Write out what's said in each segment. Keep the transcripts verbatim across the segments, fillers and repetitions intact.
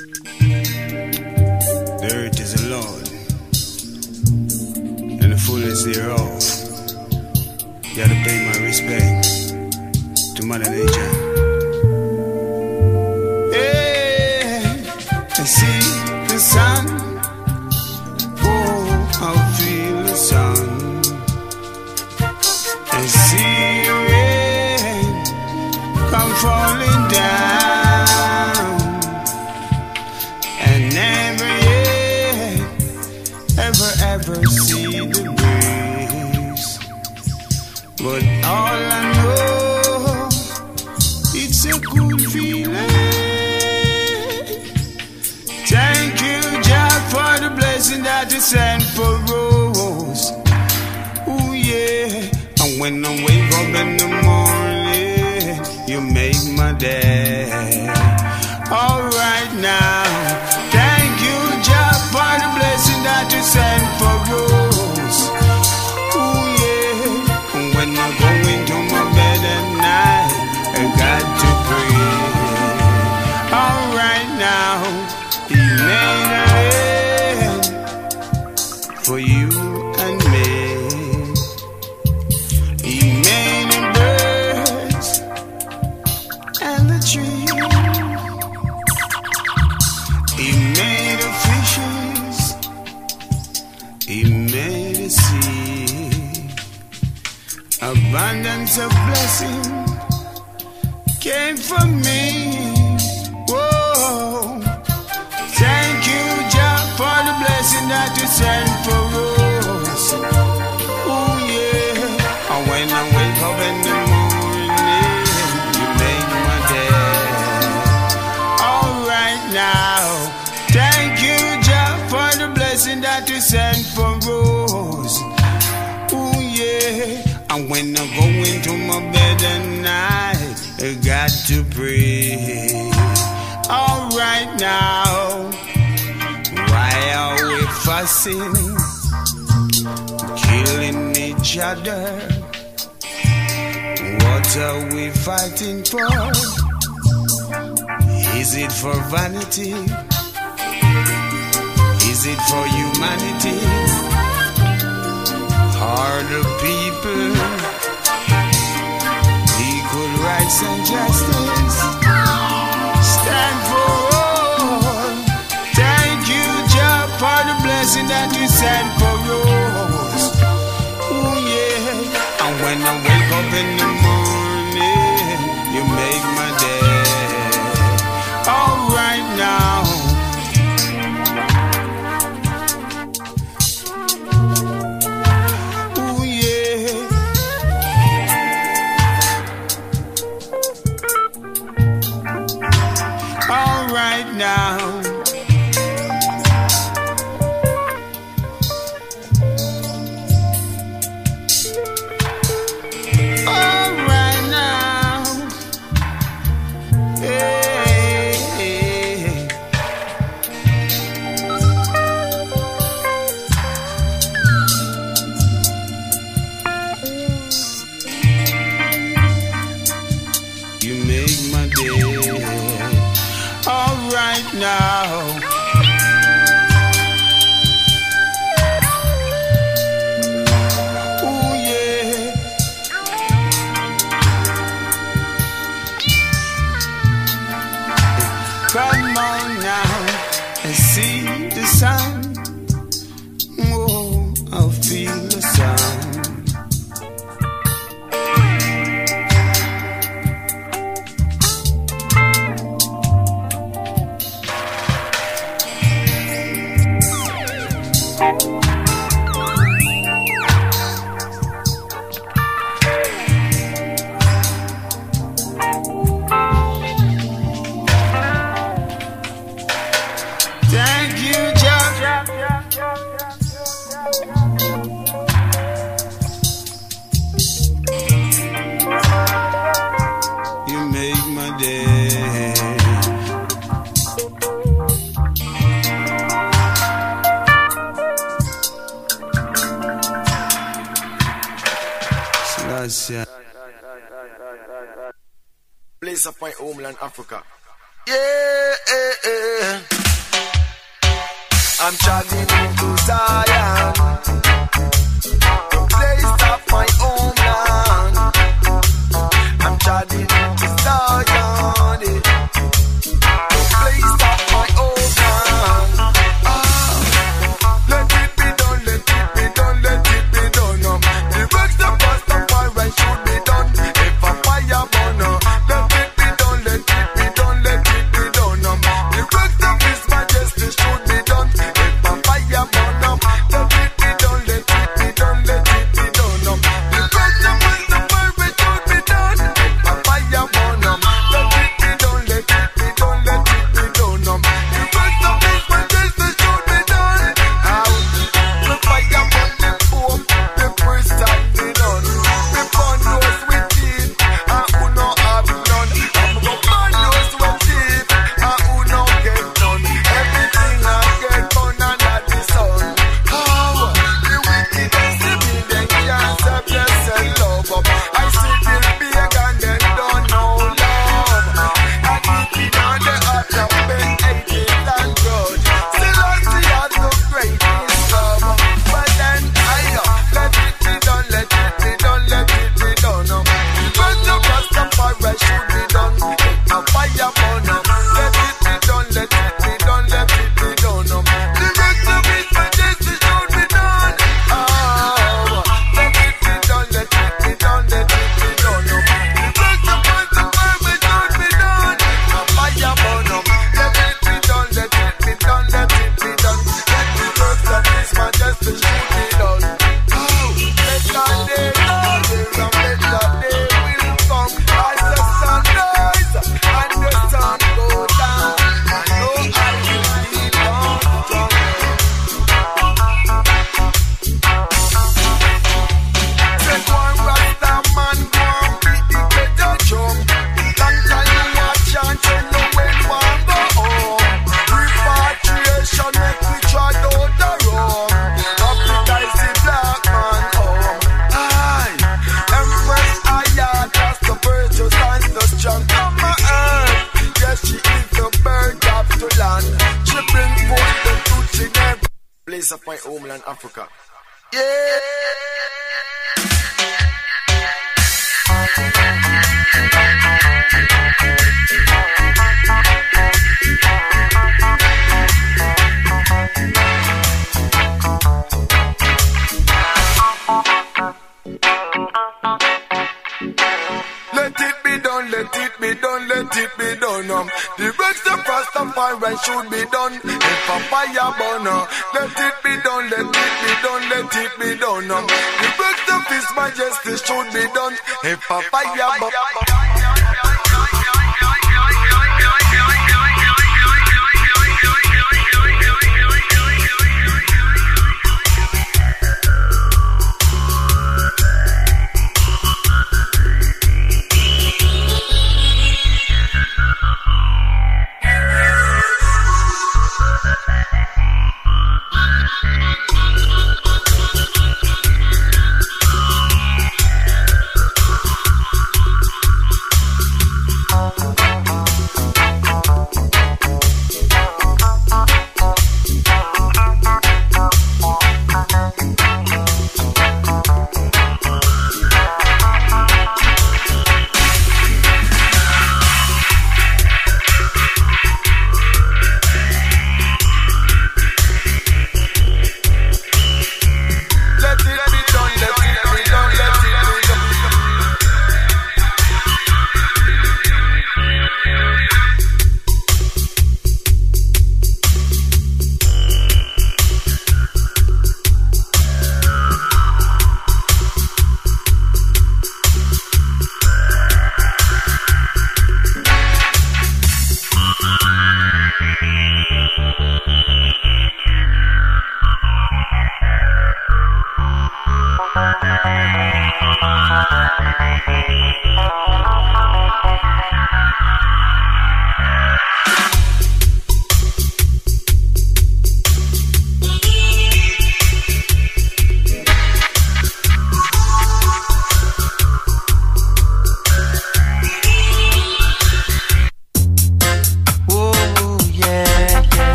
The earth is the Lord, and the fullness thereof. Gotta pay my respect to Mother Nature. Hey, I see the sun. Oh, I feel the sun. I see rain come falling down, and never yet ever ever see the breeze. But all I know, it's a good feeling. Thank you, Jah, for the blessing that you sent for us. Ooh yeah. And when I wake up in the morning, you make my day. Alright now. Thank you, Jah, for the blessing that you sent for us. Ooh yeah. And when I go into my bed at night, I got to pray. Alright now. He made a land for you and me. He made the birds and the trees. He made the fishes. He made the sea. Abundance of blessing came from me. Whoa. Thank you, Jah, for the blessing that you sent for us. Oh yeah. And when I wake up in the morning, you make my day. Alright now. Thank you, Jah, for the blessing that you sent for us. Oh yeah. And when I go into my bed at night, I got to pray. Alright now. Why are we fussing, killing each other? What are we fighting for? Is it for vanity? Is it for humanity? Are the people equal rights and justice? Stand for all. Thank you, Jah, for the blessing that you sent for us. Oh yeah. And when I wake up in the morning, you make my day. Alright now. Oh yeah. Alright now. Alright now. Hey, hey. You make my day. Alright now. Ooh yeah. Come on now and see the sun. Oh, I'll feel the sun. Thank you, Jah. You make my day. Selassie. Place of my homeland, Africa. Yeah, yeah, yeah. I'm traveling into Zion, the place of my homeland. I'm traveling into Zion, the place of my homeland. Ah, let it be done, let it be done, let it be done. Um, the works of Rastafari should be done. If a fire burn, uh, let it be done, let it be done, let it be done. Um, the works of His Majesty should be done. If a fire burn, um, let it be done, let it be done, let it be done. Um, the works of Rastafari should be done. If a fire burn, um, let it be done, let it be done, let it be done. Um, the works of His Majesty should be done. How the fire burn the pope, the priest and the nun. The burn those with teeth, and who no have none. I'm go burn those with teeth, and who no get none. Everything I get done under the sun. How the wicked and the mean, they can't stop themselves love up. I see the big and they don't know love. And if you know the heart of men, hatred and grudge, still I see as the greatest love. But then I know, let it be done, let it be done, let it be done. Um, the birth of Rastafari should be done. A fire burn up. Let it be done, let it be done, let it be done. Um, the birth of His Majesty should be done. Oh, let it be done, let it be done, let it be done. Um, the birth of Rastafari should be done. A fire burn up. Let it be done, let it be done, let it be done. Let the birth of His Majesty should be done. Oh, better day, oh, there's a better day will come. As the sun rise and the sun go down, I know I will be down stronger. Say one Rasta man, go and beat the better drum. Long time you watch and say no when one go home. Repatriation make we try out the road. Africa is the black man home. Aye, Empress Aya, that's the virtuous and the strong. Come my earth, yes she is the bird of the land. She bring forth the truth in every place of my homeland, Africa. Yeah. Let it be done, let it be done, let it be done. Um, the works of Rastafari should be done. If a fire burn, uh, let it be done, let it be done, let it be done. Um, the works of His Majesty should be done. If a fire burn.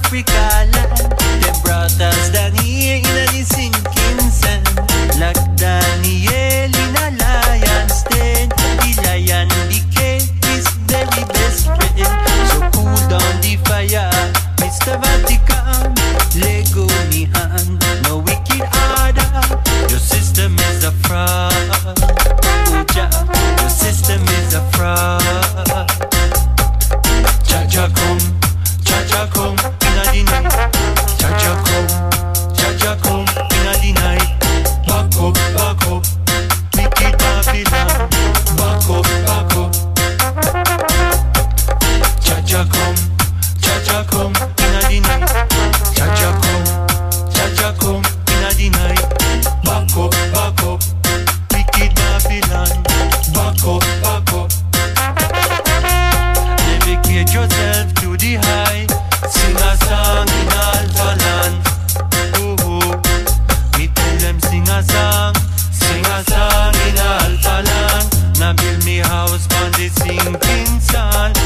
Africa land. Them brought us down here in the sinking sand. Like Daniel in a lion's den. The lion became his very best friend. So cool down the fire, Mister Vatican. Let go me hand, no wicked order. Your system is a fraud. Oh, Jah, your system is a fraud. Jah come, Jah Jah come in the night. Jah Jah come, Jah Jah come in the night. Back up, back up, wicked Babylon. Back up, back up. Jah Jah come, Jah Jah come in the night. Jah Jah come, Jah Jah come in the night. Back up, back up, wicked Babylon. Back up, back up. Navigate yourself to the high. Sing a song in Alpha land. Oh, oh. Me tell them sing a song. Sing a song in Alpha land. Now build me house on the sinking sand.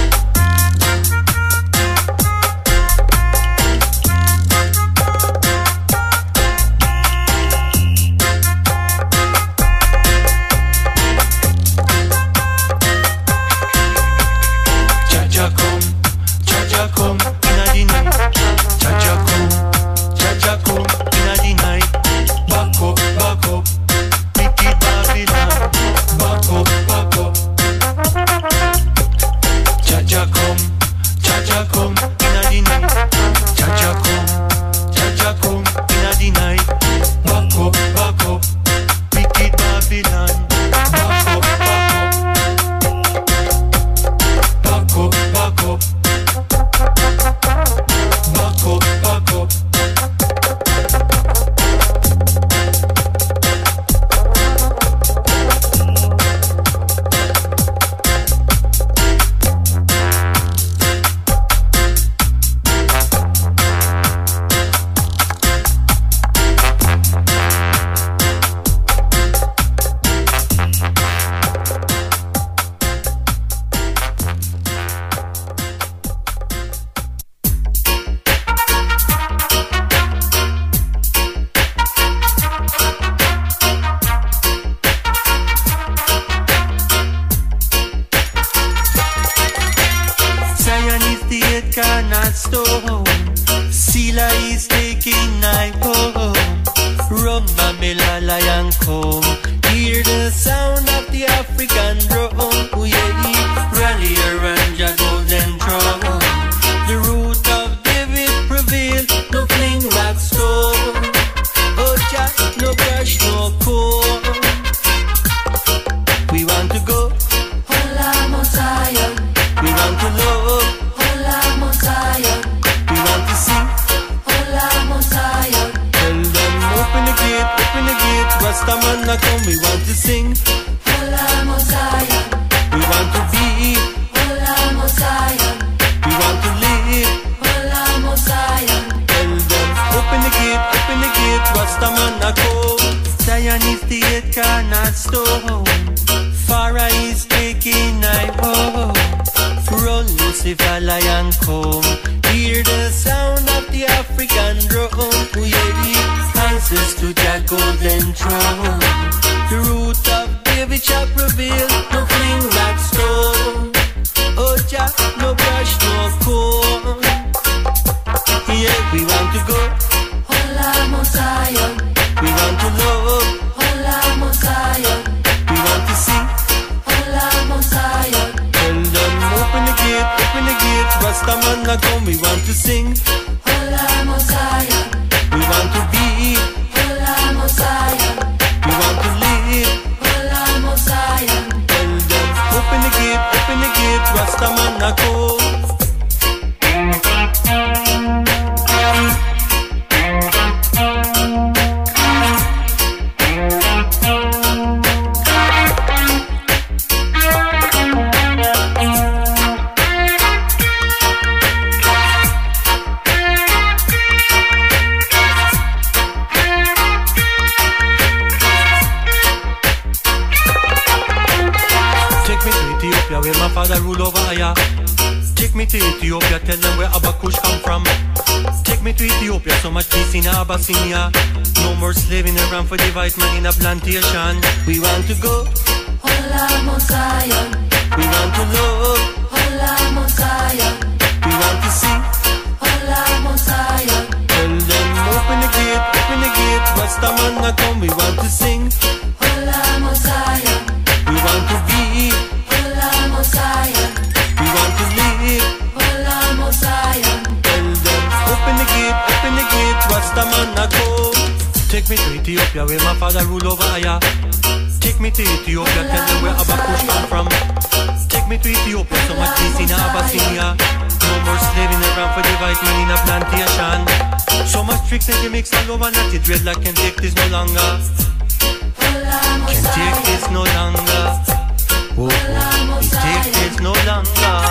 me to Ethiopia, so much peace in Abyssinia. No more slaving around for the white man in a plantation. We want to go Hola Mount Zion. We want to love Hola Mount Zion. We want to see Hola Mount Zion. Tell them open the gate, open the gate. Rasta man a come, we want to sing Hola Mount Zion. We want to be Hola Mount Zion. We want to live Hola Mount Zion. Tell them open the gate, open the gate. Rasta man a come. Take me to Ethiopia where my father rule over Aya. Take me to Ethiopia, tell them where Abakush come from. Take me to Ethiopia, so much peace in Abyssinia. No more slaving around for the white man in a plantation. So much tricks and gimmicks all over, not it dreadlock can take this no longer. Can take this no longer. Oh, oh, can take this no longer.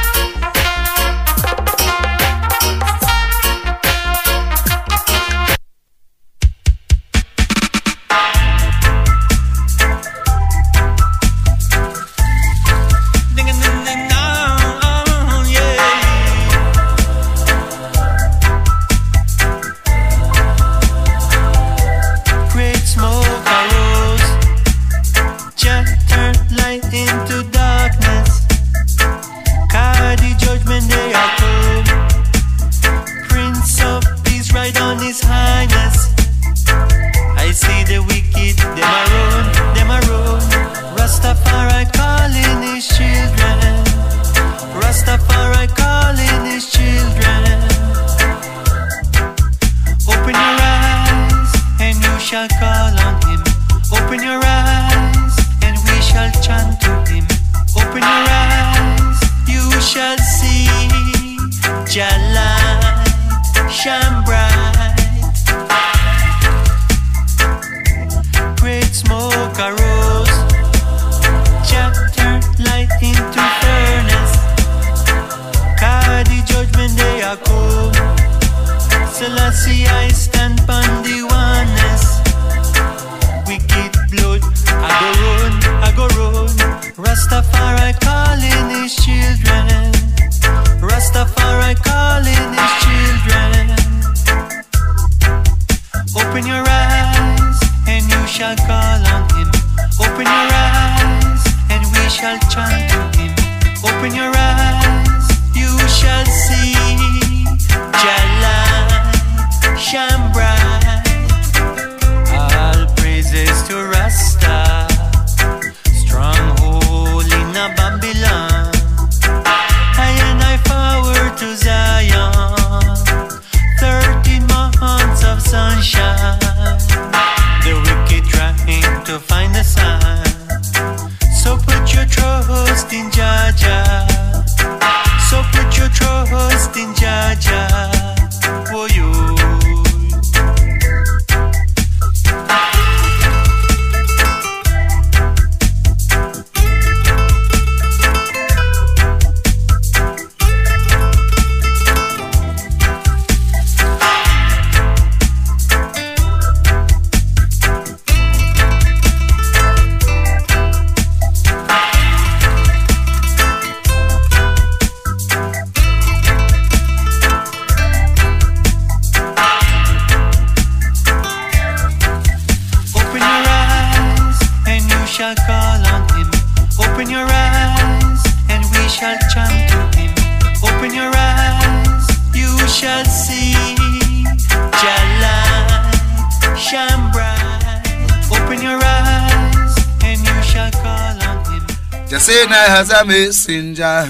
Jasena has a messenger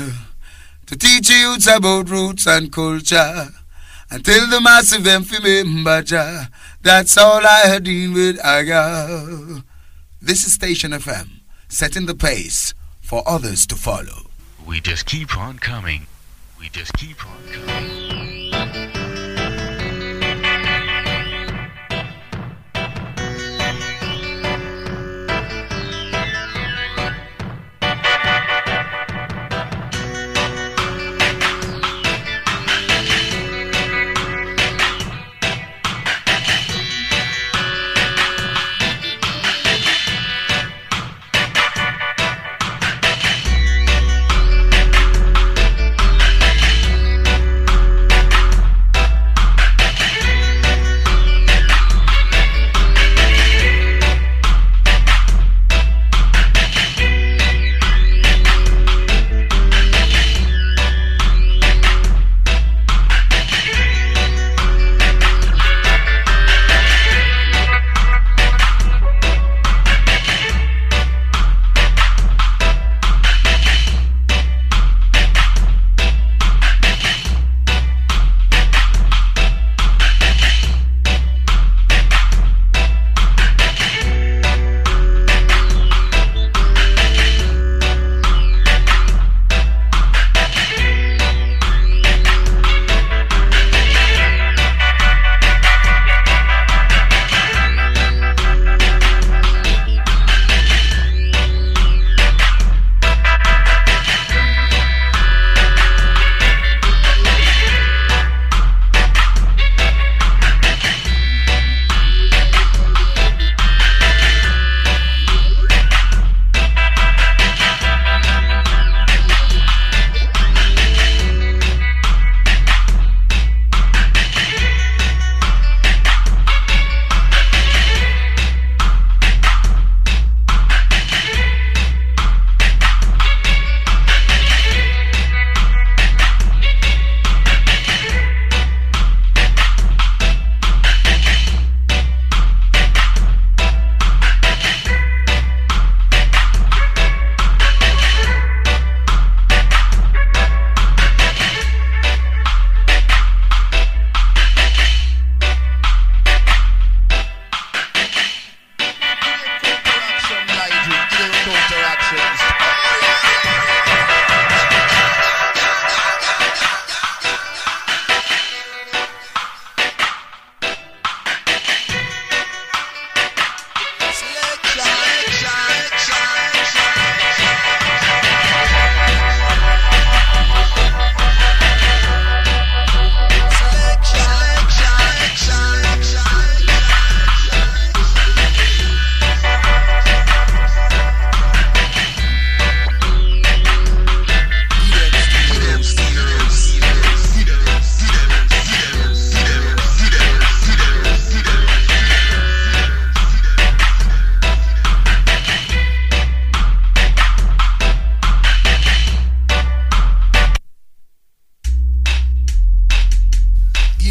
to teach youths about roots and culture and tell the massive them fi remember Jah. That's all I deal with. I go. This is Station F M, setting the pace for others to follow. We just keep on coming. We just keep on coming.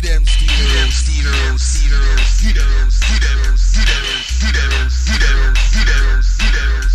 them steal, steal, steal, steal, steal, steal, steal, steal, steal, steal,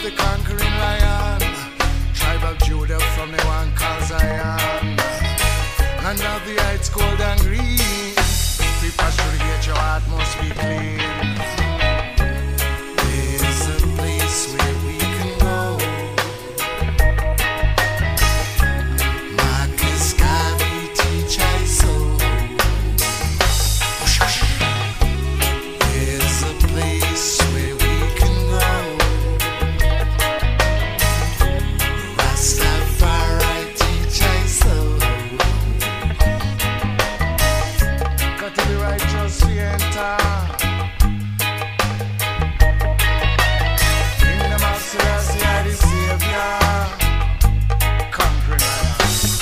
the conquering lion, tribe of Judah from the one called Zion. Land of the heights, gold and green. We pasturate, your heart must be clean. There's a place where we can go. Marcus Garvey teach us so. There's a place where we can go. Rastafari teach us so. Got to be righteous to enter. Kingdom of Selassie, I the Savior. Conquering lion.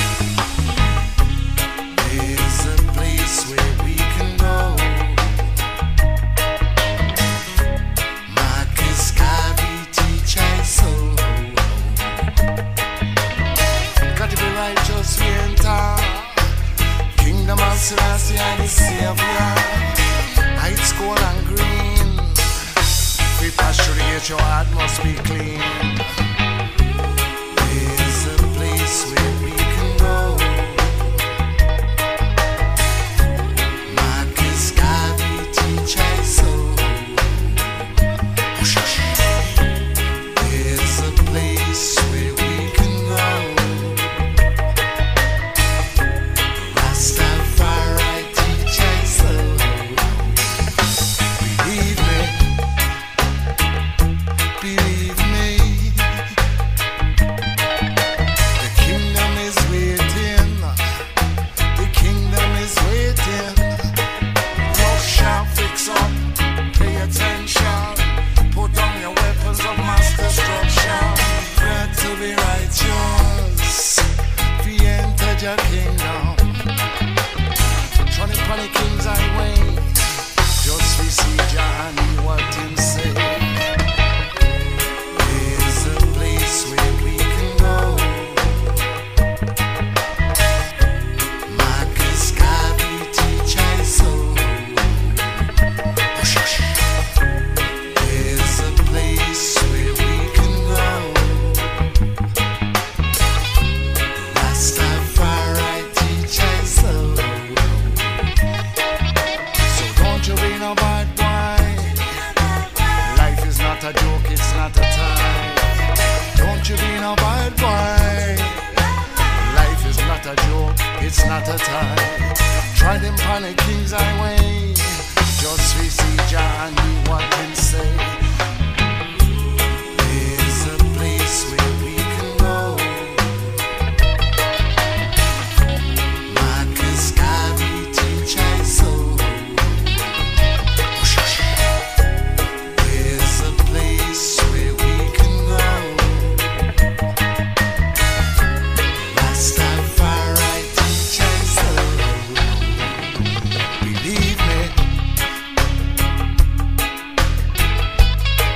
There's a place where we can go. Marcus Garvey teach us so. Got to be righteous to enter. Kingdom of Selassie, I the Savior. Heights gold and green. We pasturate, your heart must be clean. There's a place where we can go. Marcus Garvey teach us so. There's a place where we can go. Rastafari teach us so. Believe me, believe me. The kingdom is waiting. The kingdom is waiting. Love shall fix up. Pay attention. Put on your weapons of mass destruction. Got to be righteous. We enter your kingdom. Trying upon the king's highway. Just we see John, what him say. There's a place where we can go. Marcus Garvey teach us so. There's a place where we can go. Rastafari teach us so. So don't you be no bad boy. Life is not a joke, it's not a time. Don't you be no bad boy. Life is not a joke, it's not a time. Try them on the king's highway. Just we see John, what him say. There's a place where we can go. Marcus Garvey teach us so. There's a place where we can go. Rastafari teach us so. Believe me.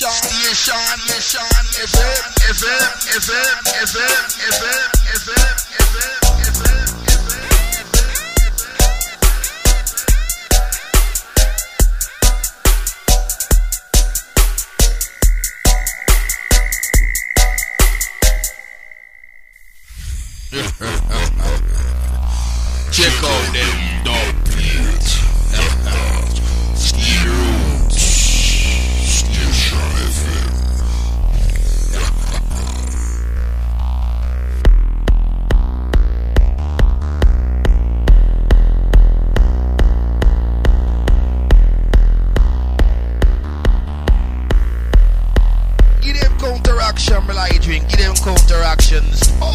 station, station, station, F M, F M, F M, F M, F M, F M, F M, F M. Check out them dog beats. Steel Roots. Station F M. Give them counteraction, me like drink. Give them counteractions. Oh,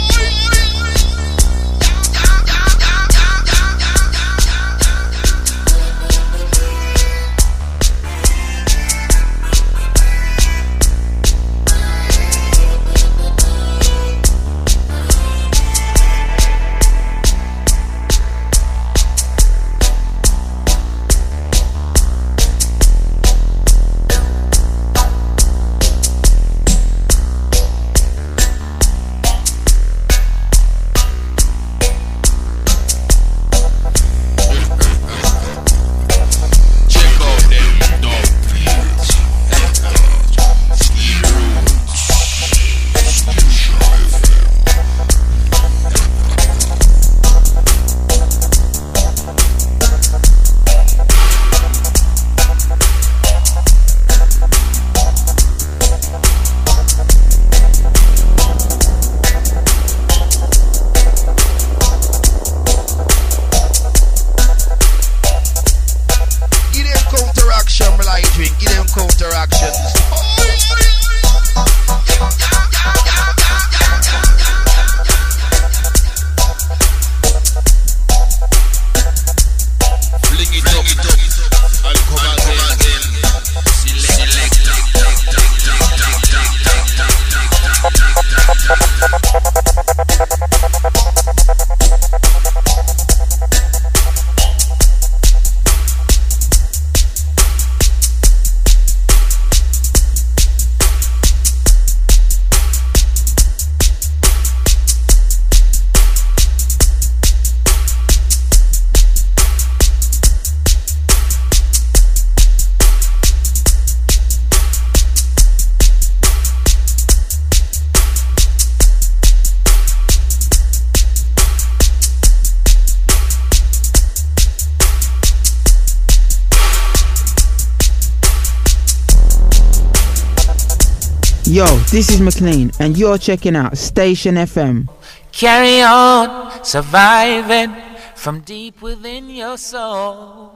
Yo, this is McLean, and you're checking out Station F M. Carry on, surviving from deep within your soul.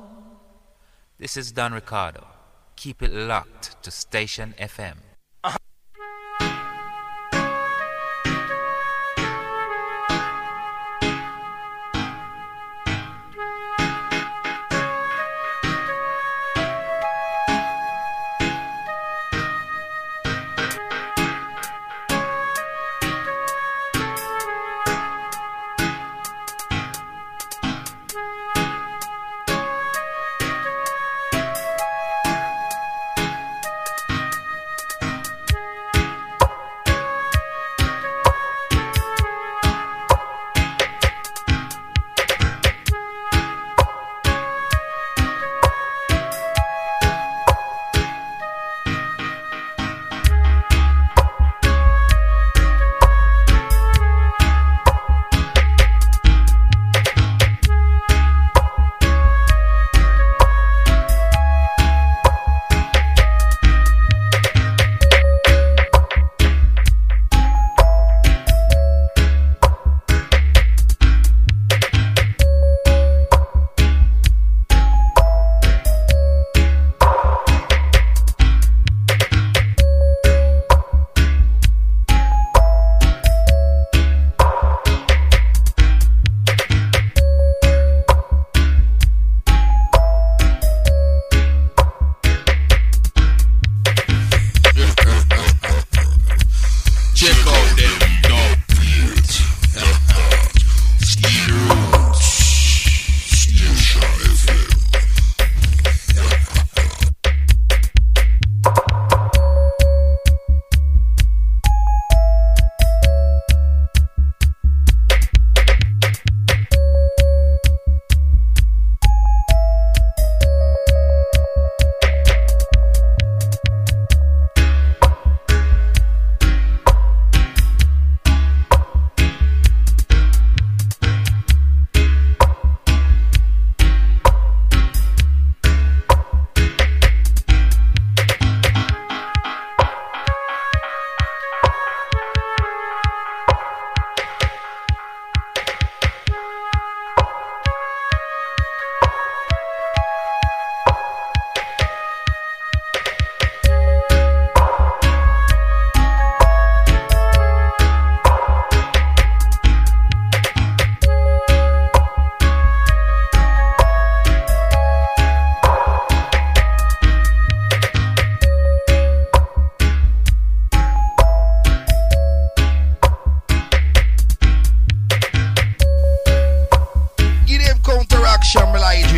This is Don Ricardo. Keep it locked to Station F M.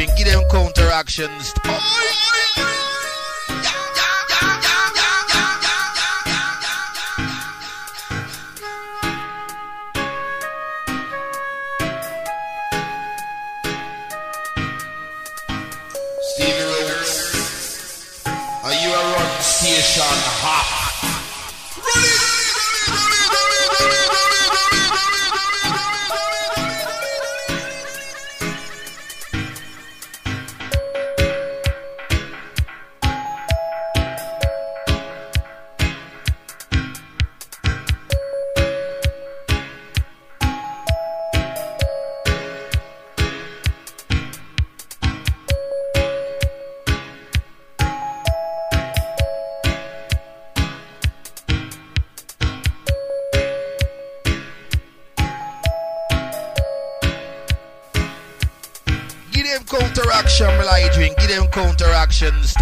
drink, give them counteractions. Stevie Rhodes, are you a run station hop? Counteraction, will I drink? Give them counteractions.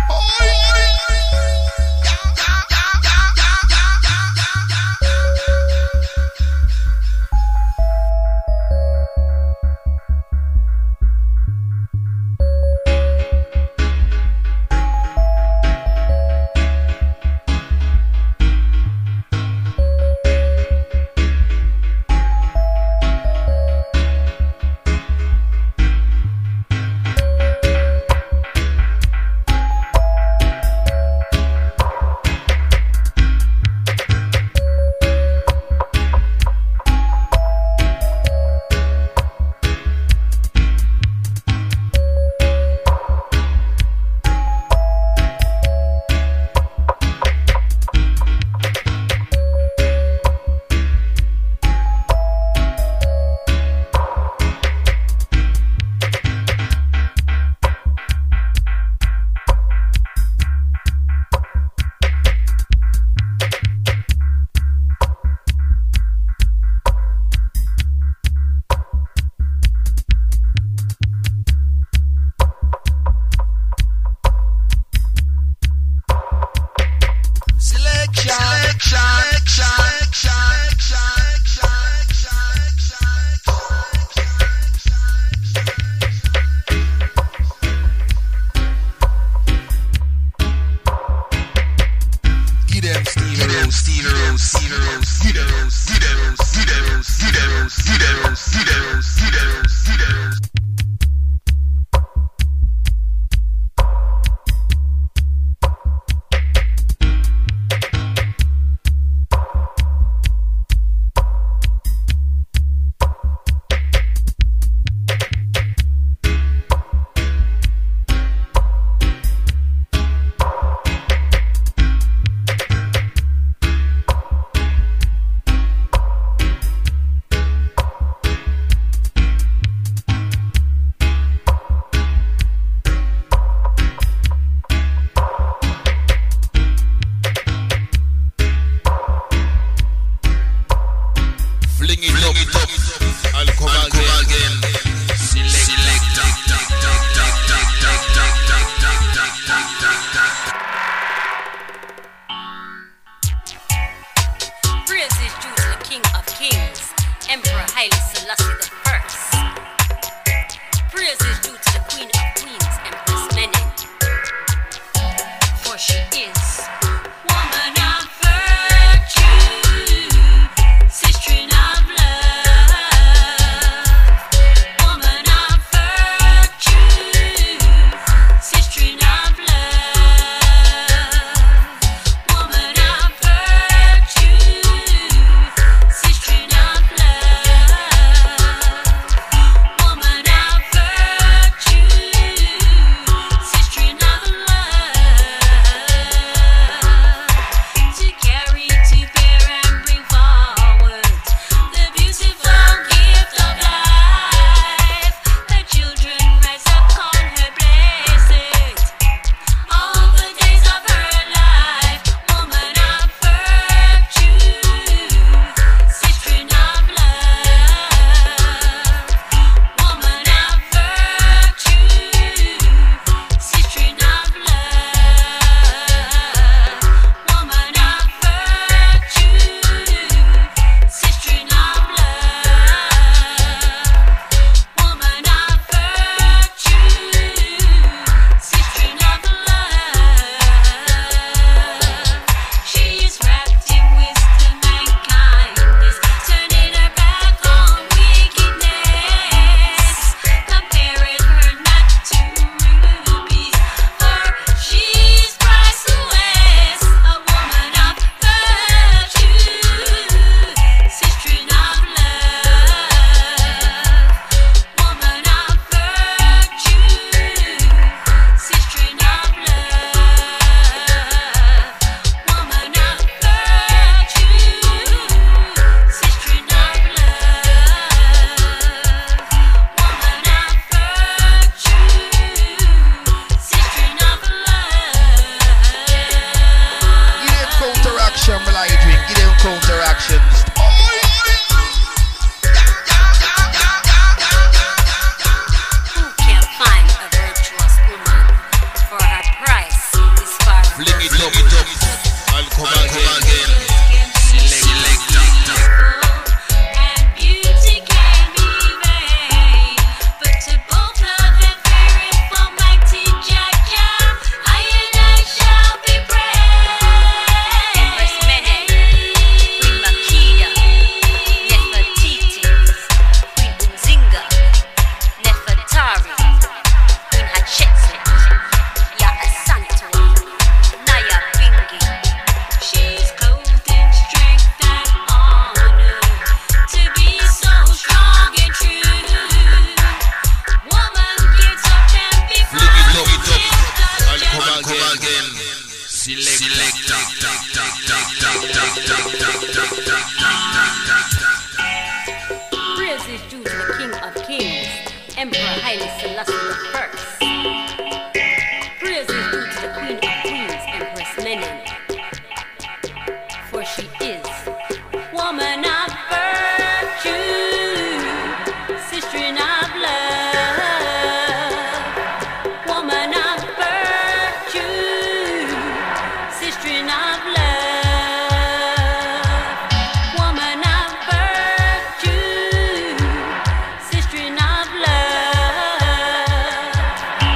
Sister Praise is due to the King of Kings, Emperor Haile Selassie the First. Praise is due to the Queen of Queens, Empress Menen, for she is woman of virtue, sister of love. Woman of virtue, sister of love. Woman of virtue, sister of love.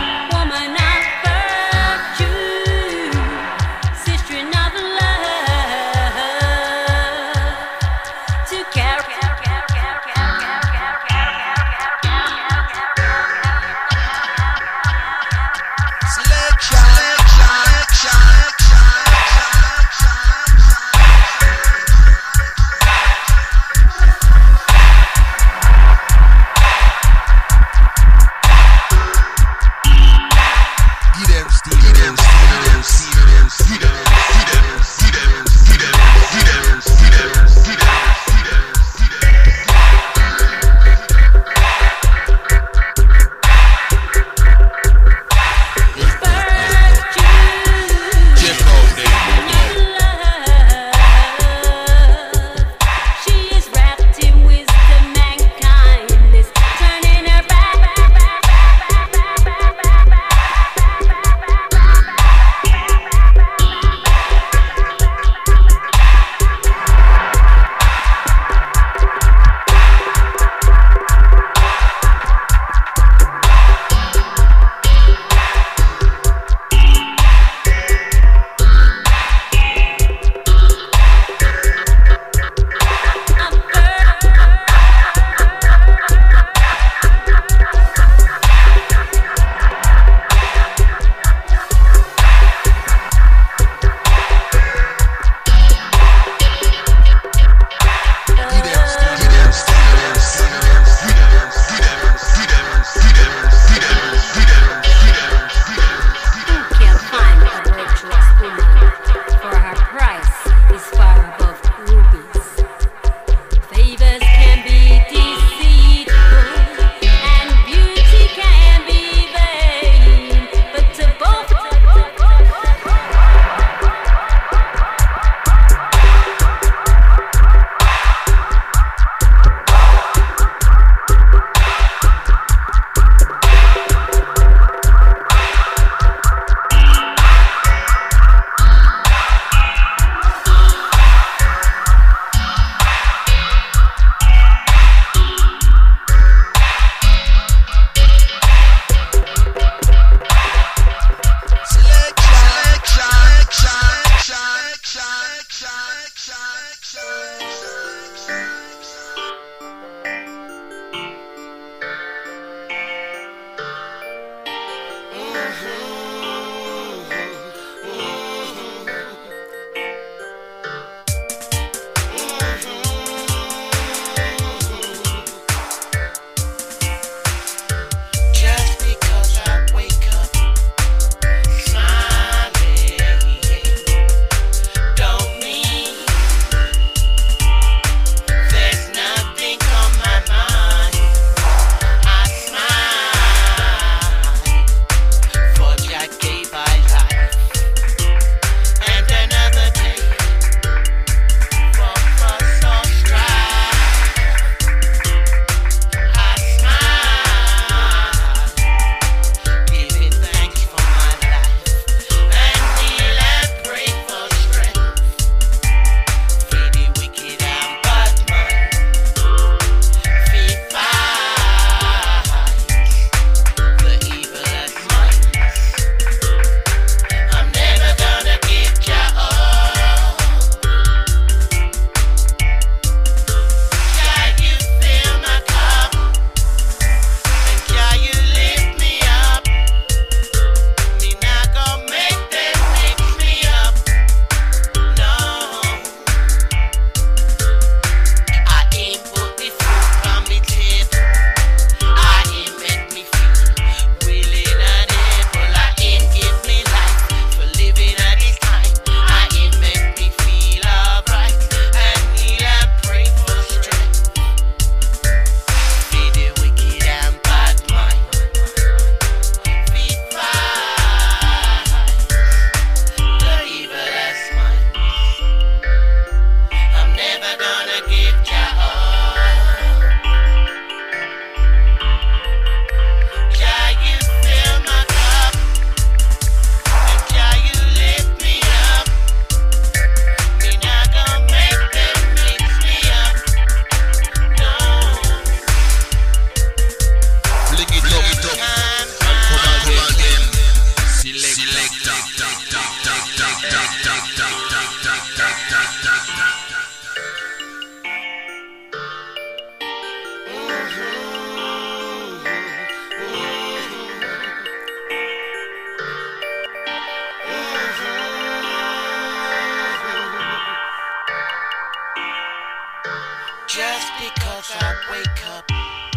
just because I wake up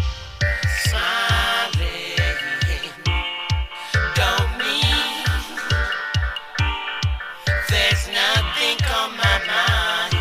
smiling don't mean there's nothing on my mind.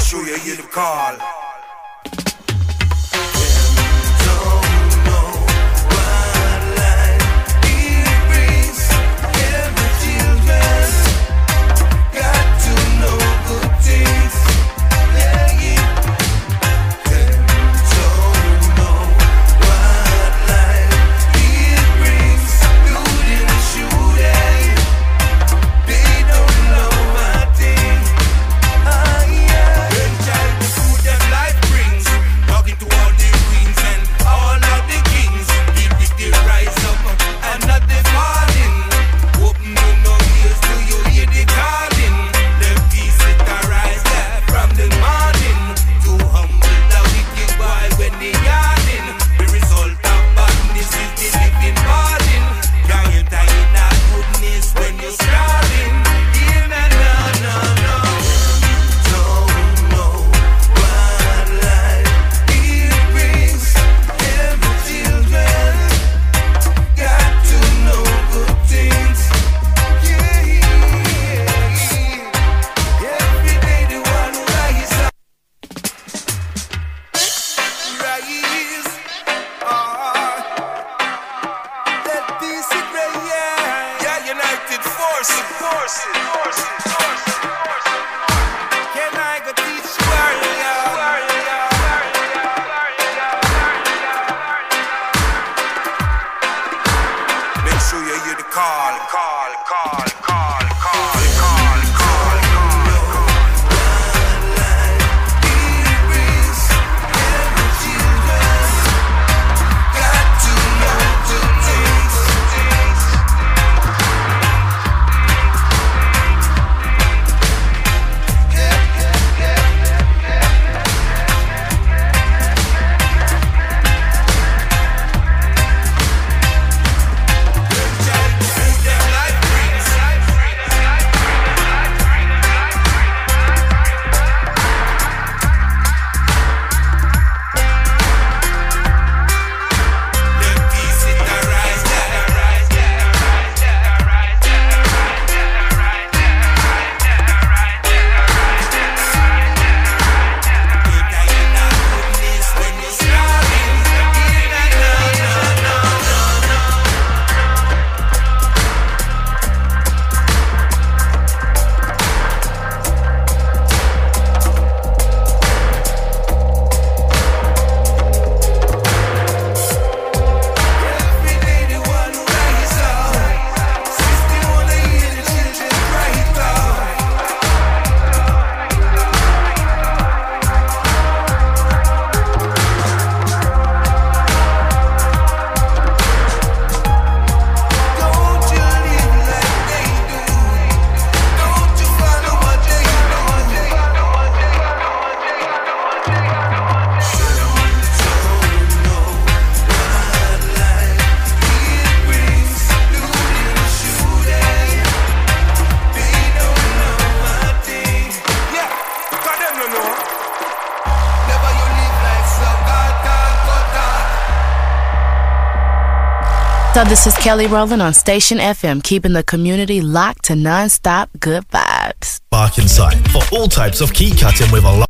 sure you hear the call. So this is Kelly Rowland on Station F M, keeping the community locked to non-stop good vibes. Bark Inside for all types of key cutting with a